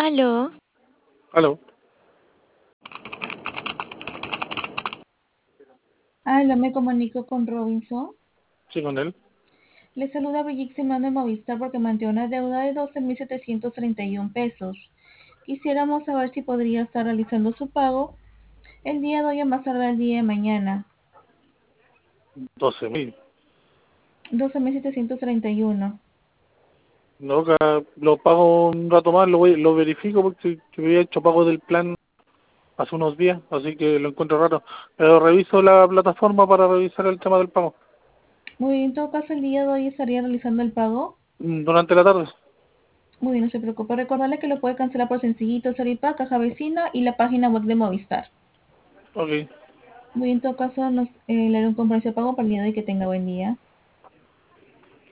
Aló, Aló, Hola, me comunico con Robinson. sí, con él. Le saluda Brigitte Simón de Movistar porque mantiene una deuda de 12.731 pesos. Quisiéramos saber si podría estar realizando su pago el día de hoy o más tarde el día de mañana. 12.000. 12.731. No, lo pago un rato más, lo verifico porque yo había hecho pago del plan hace unos días, así que lo encuentro raro. Pero reviso la plataforma para revisar el tema del pago. Muy bien, en todo caso el día de hoy estaría realizando el pago. Durante la tarde. Muy bien, no se preocupe. Recordarle que lo puede cancelar por Sencillito, Soripa, Caja Vecina y la página web de Movistar. Ok, Muy bien, en todo caso le haré un compromiso de pago para el día de hoy. Que tenga buen día.